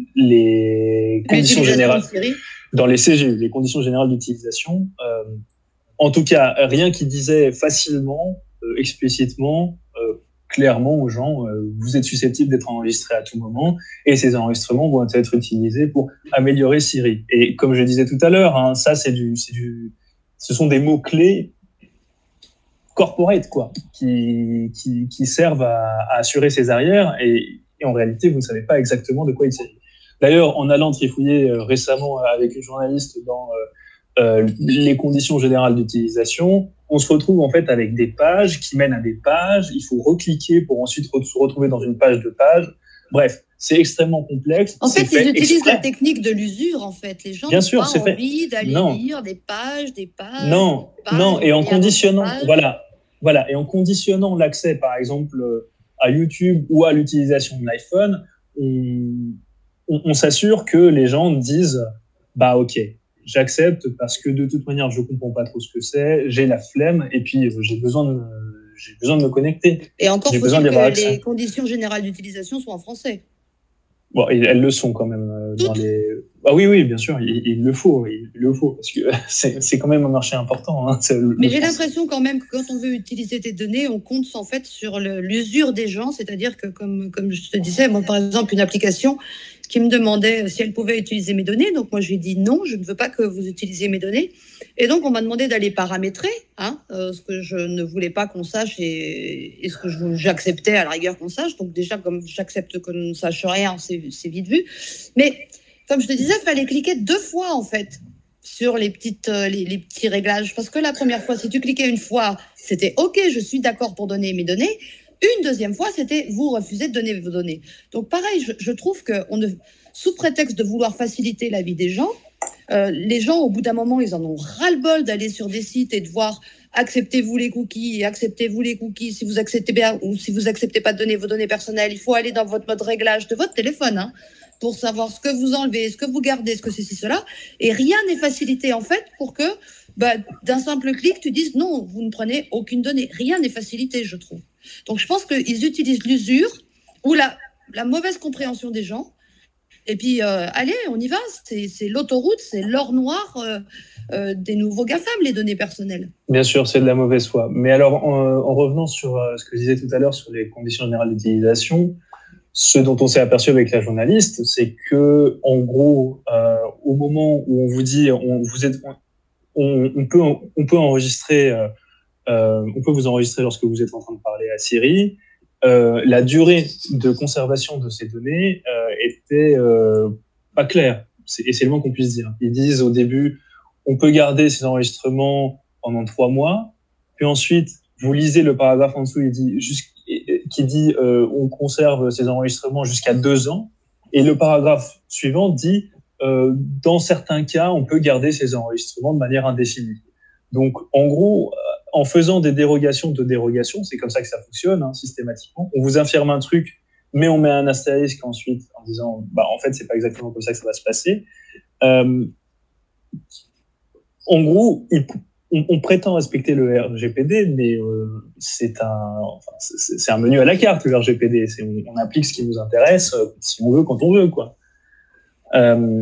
les conditions générales, dans les C G U, les conditions générales d'utilisation. Euh, en tout cas, rien qui disait facilement, euh, explicitement, euh, clairement aux gens, euh, vous êtes susceptible d'être enregistré à tout moment et ces enregistrements vont être utilisés pour améliorer Siri. Et comme je disais tout à l'heure, hein, ça c'est du, c'est du, ce sont des mots clés corporate quoi, qui, qui, qui servent à, à assurer ses arrières et, et en réalité vous ne savez pas exactement de quoi il s'agit. D'ailleurs, en allant trifouiller euh, récemment avec une journaliste dans euh, euh, les conditions générales d'utilisation, on se retrouve en fait avec des pages qui mènent à des pages. Il faut recliquer pour ensuite se retrouver dans une page de page. Bref, c'est extrêmement complexe. En fait, fait ils utilisent exprès. la technique de l'usure. En fait, les gens Bien n'ont sûr, pas c'est envie fait. d'aller non. lire des pages, des pages. Non, des pages, non. Et en conditionnant, pages. voilà, voilà, et en conditionnant l'accès, par exemple, à YouTube ou à l'utilisation de l'iPhone, on, on, on s'assure que les gens disent, bah ok. J'accepte parce que de toute manière, je comprends pas trop ce que c'est, j'ai la flemme et puis j'ai besoin de me, j'ai besoin de me connecter. Et encore j'ai faut-il que accès. les conditions générales d'utilisation soient en français. Bon, elles le sont quand même dans les. Ah oui, oui, bien sûr, il, il le faut, il, il le faut, parce que c'est, c'est quand même un marché important. Hein, le, Mais le j'ai France. l'impression quand même que quand on veut utiliser tes données, on compte en fait sur le, l'usure des gens, c'est-à-dire que comme, comme je te disais, moi par exemple, une application qui me demandait si elle pouvait utiliser mes données, donc moi je lui ai dit non, je ne veux pas que vous utilisiez mes données, et donc on m'a demandé d'aller paramétrer, hein, euh, ce que je ne voulais pas qu'on sache et, et ce que je, j'acceptais à la rigueur qu'on sache, donc déjà comme j'accepte qu'on ne sache rien, c'est, c'est vite vu, mais comme je te disais, il fallait cliquer deux fois, en fait, sur les, petites, euh, les, les petits réglages. Parce que la première fois, si tu cliquais une fois, c'était « OK, je suis d'accord pour donner mes données ». Une deuxième fois, c'était « Vous refusez de donner vos données ». Donc, pareil, je, je trouve que on ne, sous prétexte de vouloir faciliter la vie des gens, euh, les gens, au bout d'un moment, ils en ont ras-le-bol d'aller sur des sites et de voir « Acceptez-vous les cookies » et « Acceptez-vous les cookies ». Si vous acceptez bien ou si vous acceptez pas de donner vos données personnelles, il faut aller dans votre mode réglage de votre téléphone, hein, pour savoir ce que vous enlevez, ce que vous gardez, ce que c'est ci, cela. Et rien n'est facilité, en fait, pour que, bah, d'un simple clic, tu dises non, vous ne prenez aucune donnée. Rien n'est facilité, je trouve. Donc, je pense qu'ils utilisent l'usure ou la, la mauvaise compréhension des gens. Et puis, euh, allez, on y va. C'est, c'est l'autoroute, c'est l'or noir euh, euh, des nouveaux GAFAM, les données personnelles. Bien sûr, c'est de la mauvaise foi. Mais alors, en, en revenant sur euh, ce que je disais tout à l'heure sur les conditions générales d'utilisation, ce dont on s'est aperçu avec la journaliste, c'est que, en gros, euh, au moment où on vous dit, on vous êtes, on, on peut, on peut enregistrer, euh, on peut vous enregistrer lorsque vous êtes en train de parler à Siri. Euh, la durée de conservation de ces données euh, était euh, pas claire, c'est, et c'est le moins qu'on puisse dire. Ils disent au début, on peut garder ces enregistrements pendant trois mois, puis ensuite, vous lisez le paragraphe en dessous, il dit jusqu', qui dit euh, on conserve ces enregistrements jusqu'à deux ans, et le paragraphe suivant dit euh, dans certains cas, on peut garder ces enregistrements de manière indéfinie. Donc, en gros, en faisant des dérogations de dérogations, c'est comme ça que ça fonctionne hein, systématiquement. On vous affirme un truc, mais on met un astérisque ensuite en disant, bah en fait, c'est pas exactement comme ça que ça va se passer. Euh, en gros, il, on, on prétend respecter le R G P D, mais euh, c'est un, enfin, c'est, c'est un menu à la carte le R G P D. C'est, on, on applique ce qui nous intéresse, euh, si on veut, quand on veut, quoi. Euh,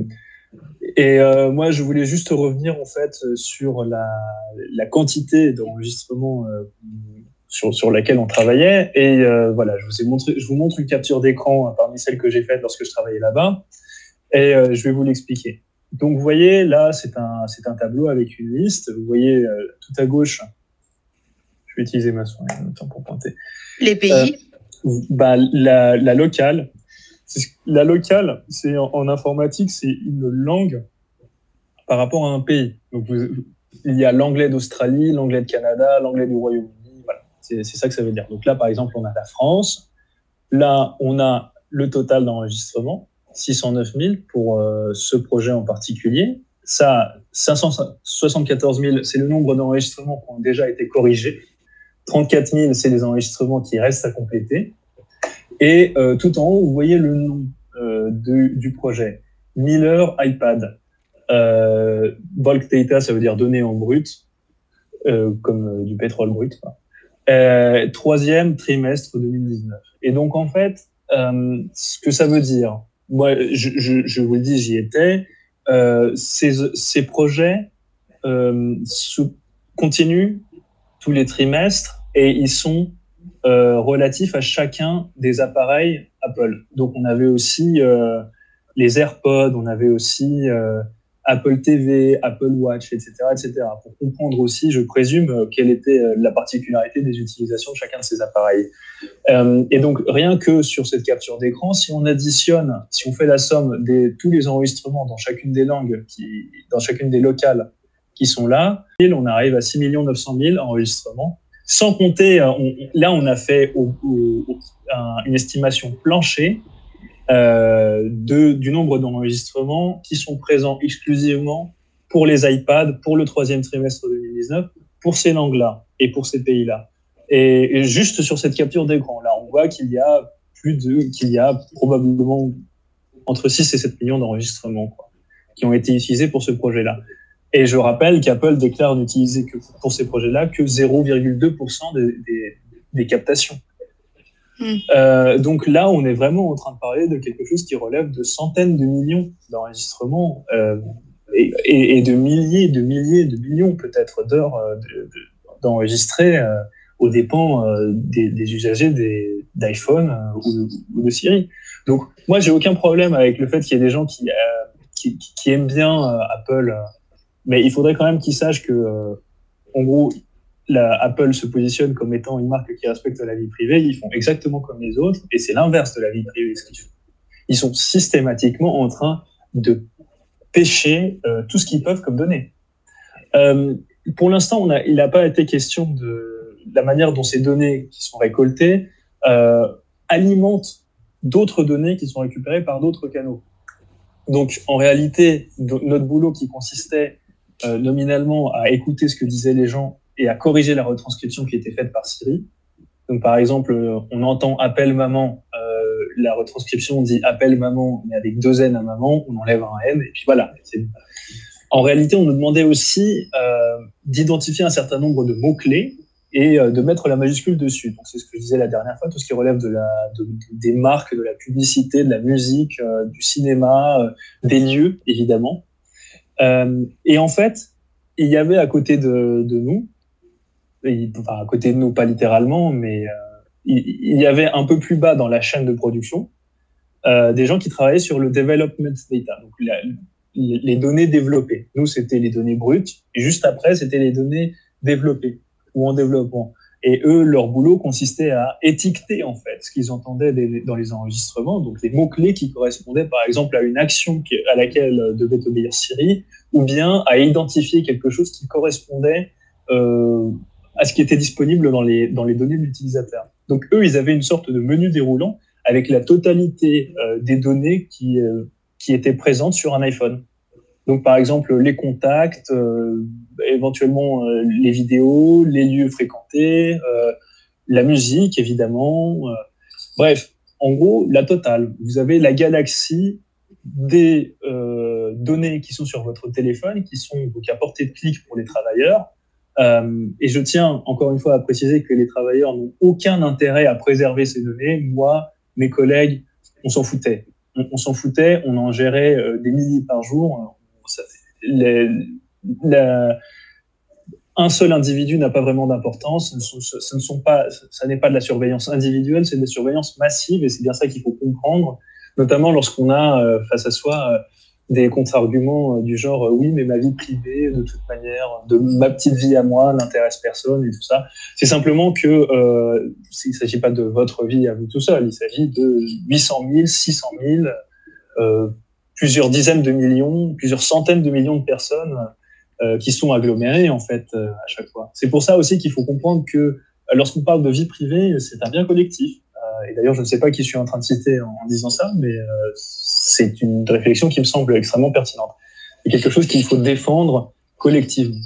Et euh, moi, je voulais juste revenir en fait sur la, la quantité d'enregistrements euh, sur, sur laquelle on travaillait. Et euh, voilà, je vous ai montré, je vous montre une capture d'écran hein, parmi celles que j'ai faites lorsque je travaillais là-bas. Et euh, je vais vous l'expliquer. Donc, vous voyez, là, c'est un, c'est un tableau avec une liste. Vous voyez euh, tout à gauche. Je vais utiliser ma souris en même temps pour pointer. Les pays. Euh, bah, la, la locale. C'est, la locale, c'est en, en informatique, c'est une langue par rapport à un pays. Donc, vous, il y a l'anglais d'Australie, l'anglais de Canada, l'anglais du Royaume-Uni. Voilà, c'est, c'est ça que ça veut dire. Donc là, par exemple, on a la France. Là, on a le total d'enregistrement, six cent neuf mille pour euh, ce projet en particulier. Ça, cinq cent soixante-quatorze mille, c'est le nombre d'enregistrements qui ont déjà été corrigés. trente-quatre mille, c'est les enregistrements qui restent à compléter. Et euh, tout en haut, vous voyez le nom euh, de, du projet. Miller iPad. Euh, bulk data, ça veut dire données en brut, euh, comme euh, du pétrole brut. Euh, troisième trimestre deux mille dix-neuf. Et donc, en fait, euh, ce que ça veut dire, moi, je, je, je vous le dis, j'y étais, euh, ces, ces projets euh, sous, continuent tous les trimestres et ils sont Euh, relatif à chacun des appareils Apple. Donc, on avait aussi euh, les AirPods, on avait aussi euh, Apple T V, Apple Watch, et cetera, et cetera. Pour comprendre aussi, je présume, euh, quelle était euh, la particularité des utilisations de chacun de ces appareils. Euh, et donc, rien que sur cette capture d'écran, si on additionne, si on fait la somme de tous les enregistrements dans chacune des langues, qui, dans chacune des locales qui sont là, on arrive à six millions neuf cent mille enregistrements. Sans compter, on, là, on a fait au, au, un, une estimation plancher euh, de, du nombre d'enregistrements qui sont présents exclusivement pour les iPads pour le troisième trimestre deux mille dix-neuf, pour ces langues-là et pour ces pays-là. Et, et juste sur cette capture d'écran, là, on voit qu'il y a plus de, qu'il y a probablement entre six et sept millions d'enregistrements quoi, qui ont été utilisés pour ce projet-là. Et je rappelle qu'Apple déclare n'utiliser que pour ces projets-là que zéro virgule deux pour cent des, des, des captations. Mmh. Euh, donc là, on est vraiment en train de parler de quelque chose qui relève de centaines de millions d'enregistrements euh, et, et, et de milliers, de milliers, de millions peut-être d'heures euh, de, de, d'enregistrer euh, aux dépens euh, des, des usagers des, d'iPhone euh, ou, ou de Siri. Donc moi, j'ai aucun problème avec le fait qu'il y ait des gens qui, euh, qui, qui aiment bien euh, Apple, euh, mais il faudrait quand même qu'ils sachent que, euh, en gros, La, Apple se positionne comme étant une marque qui respecte la vie privée. Ils font exactement comme les autres, et c'est l'inverse de la vie privée, ce qu'ils font. Ils sont systématiquement en train de pêcher euh, tout ce qu'ils peuvent comme données. Euh, pour l'instant, on a, il n'a pas été question de la manière dont ces données qui sont récoltées euh, alimentent d'autres données qui sont récupérées par d'autres canaux. Donc, en réalité, notre boulot qui consistait euh, nominalement à écouter ce que disaient les gens et à corriger la retranscription qui était faite par Siri. Donc, par exemple, on entend « appelle maman », euh, la retranscription dit « appelle maman », mais avec deux N à maman, on enlève un N, et puis voilà. C'est... En réalité, on nous demandait aussi euh, d'identifier un certain nombre de mots-clés et euh, de mettre la majuscule dessus. Donc, c'est ce que je disais la dernière fois, tout ce qui relève de la, de, des marques, de la publicité, de la musique, euh, du cinéma, euh, des lieux, évidemment. Euh, et en fait, il y avait à côté de, de nous, enfin à côté de nous, pas littéralement, mais euh, il, il y avait un peu plus bas dans la chaîne de production euh, des gens qui travaillaient sur le development data, donc la, les données développées. Nous, c'était les données brutes, et juste après, c'était les données développées ou en développement. Et eux, leur boulot consistait à étiqueter en fait ce qu'ils entendaient dans les enregistrements, donc les mots-clés qui correspondaient par exemple à une action à laquelle devait obéir Siri, ou bien à identifier quelque chose qui correspondait euh, à ce qui était disponible dans les, dans les données de l'utilisateur. Donc eux, ils avaient une sorte de menu déroulant avec la totalité euh, des données qui, euh, qui étaient présentes sur un iPhone. Donc par exemple, les contacts, euh, éventuellement euh, les vidéos, les lieux fréquentés, euh, la musique évidemment. Euh, bref, en gros, la totale. Vous avez la galaxie des euh, données qui sont sur votre téléphone, qui sont donc à portée de clic pour les travailleurs. Euh, et je tiens encore une fois à préciser que les travailleurs n'ont aucun intérêt à préserver ces données. Moi, mes collègues, on s'en foutait. On, on s'en foutait, on en gérait euh, des milliers par jour. Ça, les, la, un seul individu n'a pas vraiment d'importance. Ce, ce, ce ne sont pas, ça n'est pas de la surveillance individuelle, c'est de la surveillance massive, et c'est bien ça qu'il faut comprendre, notamment lorsqu'on a euh, face à soi euh, des contre-arguments du genre « oui, mais ma vie privée, de toute manière, de ma petite vie à moi, n'intéresse personne » et tout ça. C'est simplement que euh, il ne s'agit pas de votre vie à vous tout seul, il s'agit de huit cent mille, six cent mille, euh, plusieurs dizaines de millions, plusieurs centaines de millions de personnes euh, qui sont agglomérées en fait euh, à chaque fois. C'est pour ça aussi qu'il faut comprendre que lorsqu'on parle de vie privée, c'est un bien collectif. Euh, et d'ailleurs, je ne sais pas qui je suis en train de citer en, en disant ça, mais euh, c'est une réflexion qui me semble extrêmement pertinente. C'est quelque chose qu'il faut défendre collectivement.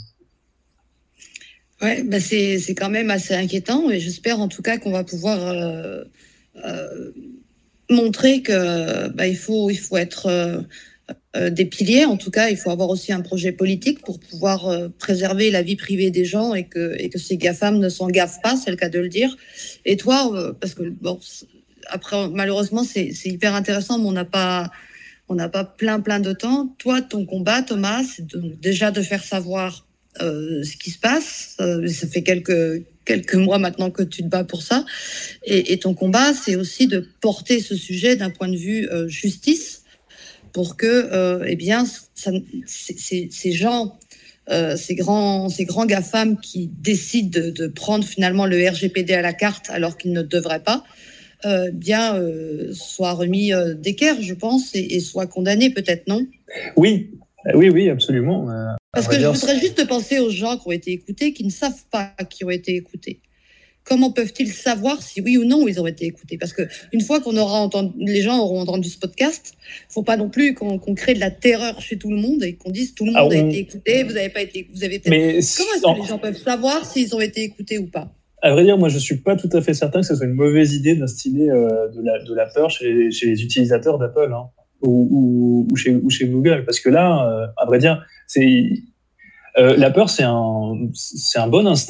Ouais, bah c'est, c'est quand même assez inquiétant, et j'espère en tout cas qu'on va pouvoir euh, euh, montrer que bah, il faut, il faut être euh, euh, des piliers. En tout cas, il faut avoir aussi un projet politique pour pouvoir euh, préserver la vie privée des gens, et que, et que ces GAFAM ne s'en gaffent pas, c'est le cas de le dire. Et toi, euh, parce que bon, après, malheureusement, c'est, c'est hyper intéressant, mais on n'a pas, on n'a pas plein, plein de temps. Toi, ton combat, Thomas, c'est de, déjà de faire savoir euh, ce qui se passe. Euh, ça fait quelques, quelques mois maintenant que tu te bats pour ça. Et, et ton combat, c'est aussi de porter ce sujet d'un point de vue euh, justice, pour que, euh, eh bien, ça, c'est, c'est, ces gens, euh, ces grands, ces grands GAFAM qui décident de, de prendre finalement le R G P D à la carte alors qu'ils ne devraient pas, Euh, bien euh, soit remis euh, d'équerre, je pense, et, et soit condamné, peut-être, non? Oui, oui, oui, absolument. Euh, Parce que je voudrais juste penser aux gens qui ont été écoutés, qui ne savent pas qui ont été écoutés. Comment peuvent-ils savoir si oui ou non ils ont été écoutés? Parce que une fois qu'on aura entendu, les gens auront entendu ce podcast, il ne faut pas non plus qu'on, qu'on crée de la terreur chez tout le monde et qu'on dise tout le monde ah, on... a été écouté, vous n'avez pas été, vous avez peut-être. Mais comment est-ce que les gens peuvent savoir s'ils ont été écoutés ou pas? À vrai dire, moi, je ne suis pas tout à fait certain que ce soit une mauvaise idée d'instiller euh, de, la, de la peur chez, chez les utilisateurs d'Apple, hein, ou, ou, ou, chez, ou chez Google. Parce que là, euh, à vrai dire, c'est, euh, la peur, c'est un, c'est un bon instinct.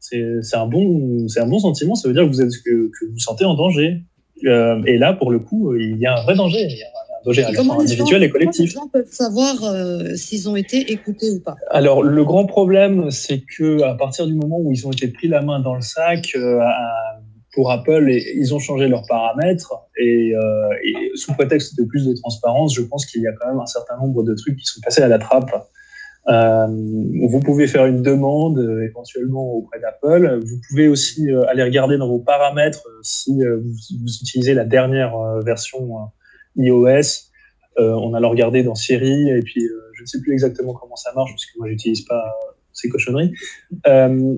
C'est, c'est un bon, c'est un bon sentiment. Ça veut dire que vous êtes, que, que vous vous sentez en danger. Euh, et là, pour le coup, il y a un vrai danger. Il y a un danger à la fois individuel et collectif. Comment les gens peuvent savoir euh, s'ils ont été écoutés ou pas? Alors, le grand problème, c'est que à partir du moment où ils ont été pris la main dans le sac, euh, à, pour Apple, ils ont changé leurs paramètres et, euh, et sous prétexte de plus de transparence, je pense qu'il y a quand même un certain nombre de trucs qui sont passés à la trappe. Euh, vous pouvez faire une demande euh, éventuellement auprès d'Apple. Vous pouvez aussi euh, aller regarder dans vos paramètres euh, si euh, vous, vous utilisez la dernière euh, version euh, iOS. Euh, on allant regarder dans Siri et puis euh, je ne sais plus exactement comment ça marche parce que moi j'utilise pas euh, ces cochonneries. Euh,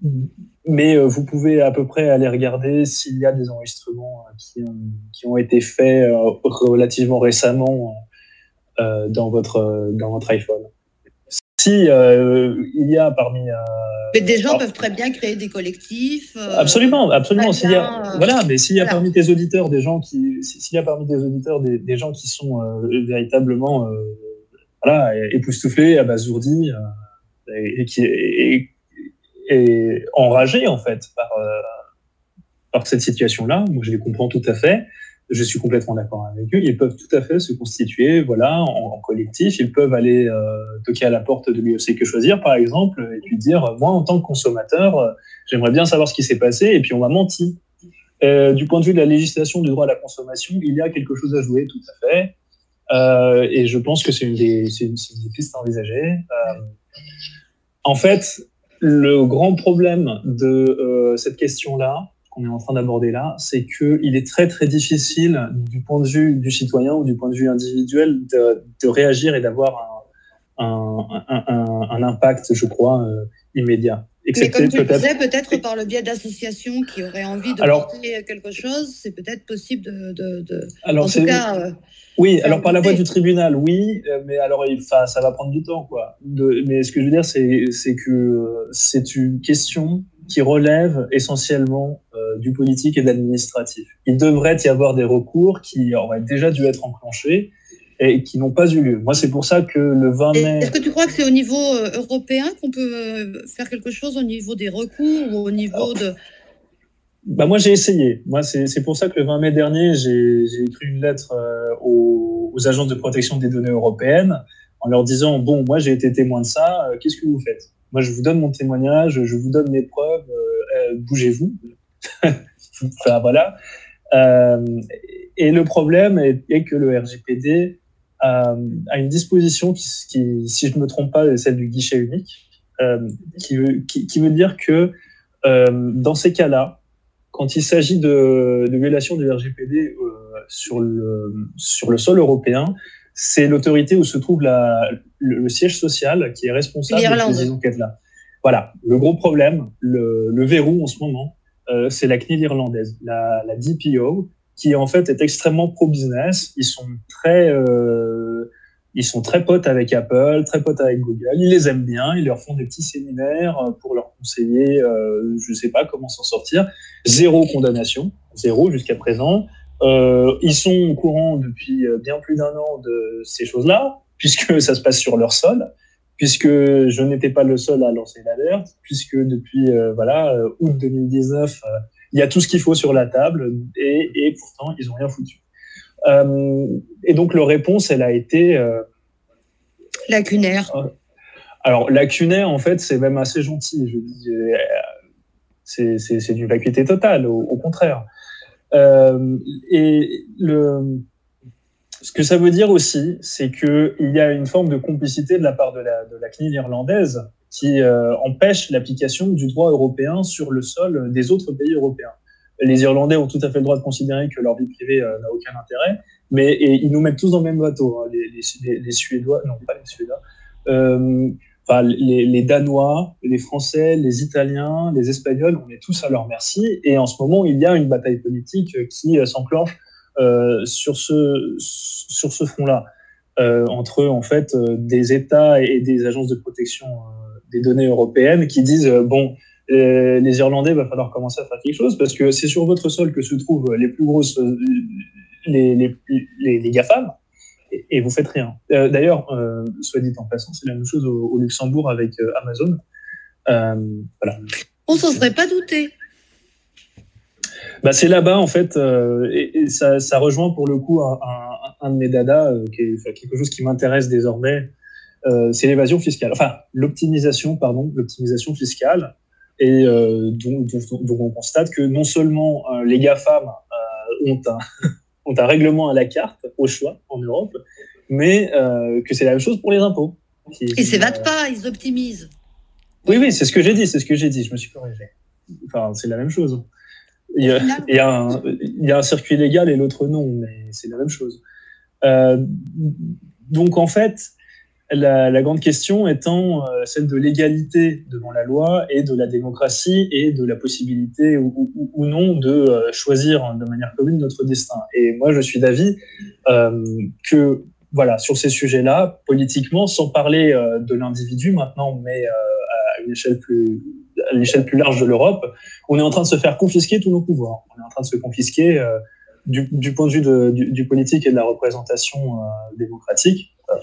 mais euh, vous pouvez à peu près aller regarder s'il y a des enregistrements euh, qui, ont, qui ont été faits euh, relativement récemment euh, dans votre euh, dans votre iPhone. Si euh, il y a parmi euh, mais des gens alors, peuvent très bien créer des collectifs. Euh, absolument, absolument. S'il y a, euh, voilà, mais s'il y a voilà. parmi tes auditeurs des gens qui, s'il y a parmi tes auditeurs des, des gens qui sont euh, véritablement, euh, voilà, époustouflés, abasourdis euh, et, et qui et, et enragés en fait par euh, par cette situation-là, moi je les comprends tout à fait. Je suis complètement d'accord avec eux. Ils peuvent tout à fait se constituer, voilà, en, en collectif. Ils peuvent aller euh, toquer à la porte de l'U F C Que Choisir, par exemple, et puis dire, moi, en tant que consommateur, euh, j'aimerais bien savoir ce qui s'est passé, et puis on m'a menti. Euh, du point de vue de la législation du droit à la consommation, il y a quelque chose à jouer, tout à fait. Euh, et je pense que c'est une des, c'est une, c'est une des pistes à envisager. Euh, en fait, le grand problème de euh, cette question-là, qu'on est en train d'aborder là, c'est qu'il est très très difficile du point de vue du citoyen ou du point de vue individuel de, de réagir et d'avoir un, un, un, un, un impact, je crois, euh, immédiat. Excepté mais comme tu peut-être... le disais, peut-être par le biais d'associations qui auraient envie de alors, porter quelque chose, c'est peut-être possible de... de, de... Alors, en tout cas... Euh, oui, alors par la voie du tribunal, oui, mais alors enfin, ça va prendre du temps, quoi. De, mais ce que je veux dire, c'est, c'est que c'est une question qui relève essentiellement euh, du politique et de l'administratif. Il devrait y avoir des recours qui auraient déjà dû être enclenchés et qui n'ont pas eu lieu. Moi, c'est pour ça que le vingt mai... Est-ce que tu crois que c'est au niveau euh, européen qu'on peut euh, faire quelque chose, au niveau des recours ou au niveau Alors, de... Bah moi, j'ai essayé. Moi, c'est, c'est pour ça que le vingt mai dernier, j'ai, j'ai écrit une lettre euh, aux, aux agences de protection des données européennes en leur disant, bon, moi, j'ai été témoin de ça, euh, qu'est-ce que vous faites ? Moi, je vous donne mon témoignage, je vous donne mes preuves, euh, euh, bougez-vous. Enfin, voilà. Euh, et le problème est, est que le R G P D euh, a une disposition qui, qui, si je ne me trompe pas, est celle du guichet unique, euh, qui, veut, qui, qui veut dire que euh, dans ces cas-là, quand il s'agit de, de violation du R G P D euh, sur, le, sur le sol européen, c'est l'autorité où se trouve la, le, le siège social qui est responsable de ces enquêtes-là. Voilà, le gros problème, le, le verrou en ce moment, euh, c'est la C N I L irlandaise, la, la D P O, qui en fait est extrêmement pro-business. Ils sont très, euh, ils sont très potes avec Apple, très potes avec Google. Ils les aiment bien, ils leur font des petits séminaires pour leur conseiller, euh, je sais pas comment s'en sortir. Zéro condamnation, zéro jusqu'à présent. Euh, ils sont au courant depuis bien plus d'un an de ces choses-là, puisque ça se passe sur leur sol, puisque je n'étais pas le seul à lancer l'alerte, puisque depuis euh, voilà euh, août deux mille dix-neuf, euh, il y a tout ce qu'il faut sur la table, et, et pourtant ils n'ont rien foutu. Euh, et donc leur réponse, elle a été euh, lacunaire. Euh, alors lacunaire, en fait, c'est même assez gentil. Je dis, euh, c'est, c'est, c'est d'une vacuité totale, au, au contraire. Euh, et le, ce que ça veut dire aussi, c'est qu'il y a une forme de complicité de la part de la, de la C N I L irlandaise qui euh, empêche l'application du droit européen sur le sol des autres pays européens. Les Irlandais ont tout à fait le droit de considérer que leur vie privée euh, n'a aucun intérêt, mais et ils nous mettent tous dans le même bateau. Hein, les, les, les Suédois, non pas les Suédois, euh, enfin les, les Danois, les Français, les Italiens, les Espagnols, on est tous à leur merci. Et en ce moment, il y a une bataille politique qui euh, s'enclenche euh, sur ce sur ce front-là, euh, entre en fait euh, des États et des agences de protection euh, des données européennes qui disent euh, bon. Euh, les Irlandais, il va falloir commencer à faire quelque chose parce que c'est sur votre sol que se trouvent les plus grosses, les, les, les, les GAFAM, et, et vous faites rien. Euh, d'ailleurs, euh, soit dit en passant, c'est la même chose au, au Luxembourg avec euh, Amazon. Euh, voilà. On s'en serait pas douté. Bah, c'est là-bas, en fait, euh, et, et ça, ça rejoint pour le coup un, un, un de mes dadas, euh, qui est enfin, quelque chose qui m'intéresse désormais, euh, c'est l'évasion fiscale, enfin l'optimisation, pardon, l'optimisation fiscale, et euh, dont, dont, dont on constate que non seulement euh, les GAFAM euh, ont, un, ont un règlement à la carte, au choix, en Europe, mais euh, que c'est la même chose pour les impôts. Ils ne s'évadent pas, ils optimisent. Oui, oui, c'est ce que j'ai dit, c'est ce que j'ai dit, je me suis corrigé. Enfin, c'est la même chose. Il y, a, il, y a un, il y a un circuit légal et l'autre non, mais c'est la même chose. Euh, donc en fait, la, la grande question étant euh, celle de l'égalité devant la loi et de la démocratie et de la possibilité ou, ou, ou non de euh, choisir de manière commune notre destin. Et moi, je suis d'avis euh, que, voilà, sur ces sujets-là, politiquement, sans parler euh, de l'individu maintenant, mais euh, à une échelle plus à l'échelle plus large de l'Europe, on est en train de se faire confisquer tous nos pouvoirs. On est en train de se confisquer euh, du, du point de vue de, du, du politique et de la représentation euh, démocratique. Euh,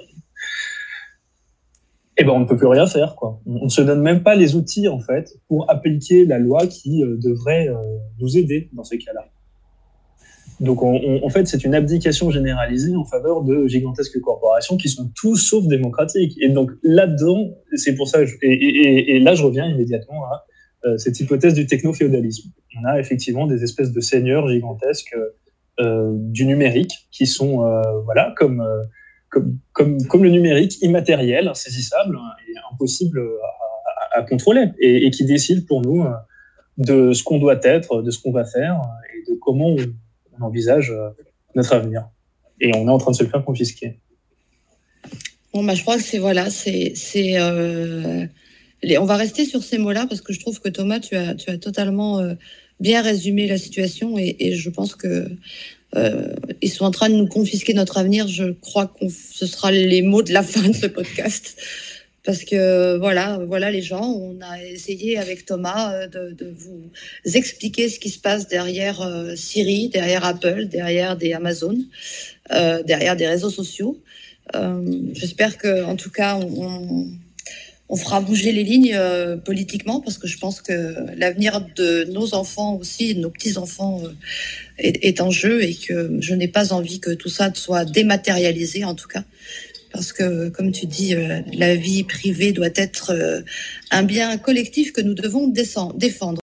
et ben on ne peut plus rien faire, quoi. On ne se donne même pas les outils en fait pour appliquer la loi qui euh, devrait euh, nous aider dans ces cas-là. Donc on, on, en fait c'est une abdication généralisée en faveur de gigantesques corporations qui sont tout sauf démocratiques. Et donc là-dedans, c'est pour ça, je, et, et, et là je reviens immédiatement à euh, cette hypothèse du techno-féodalisme. On a effectivement des espèces de seigneurs gigantesques euh, du numérique qui sont euh, voilà comme euh, Comme, comme, comme le numérique, immatériel, insaisissable et impossible à, à, à contrôler, et, et qui décide pour nous de ce qu'on doit être, de ce qu'on va faire et de comment on, on envisage notre avenir. Et on est en train de se le faire confisquer. Bon, bah, je crois que c'est voilà, c'est, c'est euh, les, on va rester sur ces mots-là parce que je trouve que Thomas, tu as, tu as totalement euh, bien résumé la situation et, et je pense que Euh, ils sont en train de nous confisquer notre avenir. Je crois que ce sera les mots de la fin de ce podcast. Parce que voilà, voilà les gens, on a essayé avec Thomas de, de vous expliquer ce qui se passe derrière euh, Siri, derrière Apple, derrière des Amazon, euh, derrière des réseaux sociaux. Euh, j'espère que, en tout cas, on, on fera bouger les lignes euh, politiquement parce que je pense que l'avenir de nos enfants aussi, de nos petits-enfants euh, est, est en jeu et que je n'ai pas envie que tout ça soit dématérialisé en tout cas. Parce que, comme tu dis, euh, la vie privée doit être euh, un bien collectif que nous devons défendre.